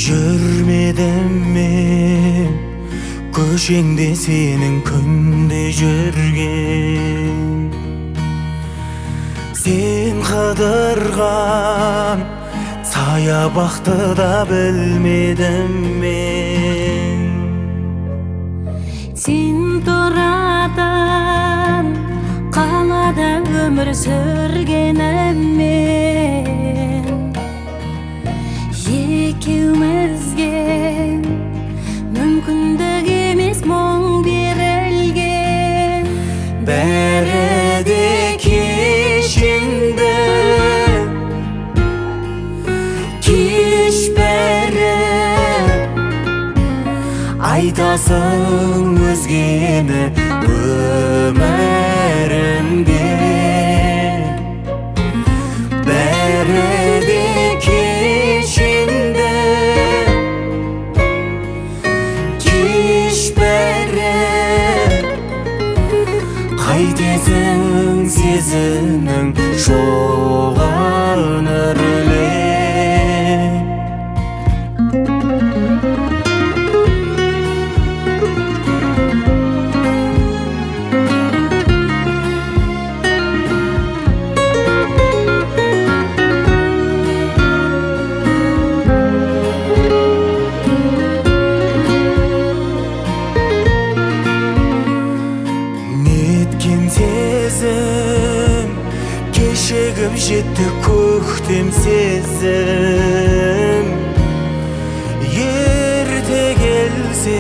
Жүрмедім мен көшеңде сенің күнде жүрген, сен қыдырған саябақты да білмедім мен. Сен тұратын қалада өмір сүргеніммен, екеумізге мүмкіндік емес мұң берілген. Бәрі де кешінді, кеш бәрі. Айтасың өзгені өмірімде, бәрі де кешінді, кеш бәрі. Қайтесің сезімнің шоғын үрлеп. Сезім кешегім жетті, көктем сезім. Ерте келсе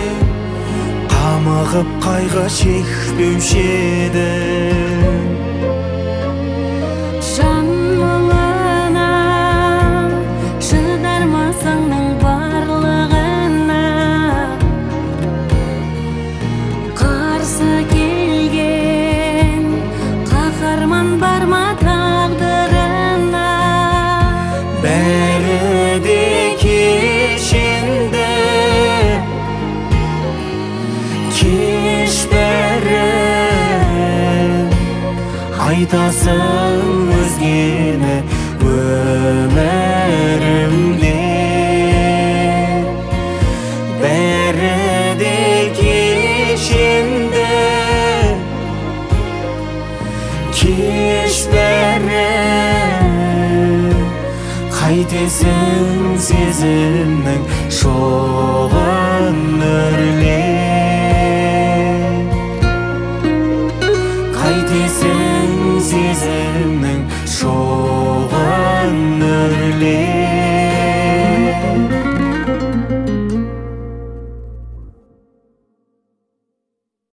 қамығып қайғы шекпеуші едім. Жан мұңына шыдар масаңның барлығына, қарсы келген қаһарман бар ма тағдырына. Бәрі де кешінді, кеш бәрі. Айтасың өзгені өмірімде, бәрі де кешінді, кеш бәрі. Қайтесің сезімнің шоғын үрлеп. Қайтесің сезім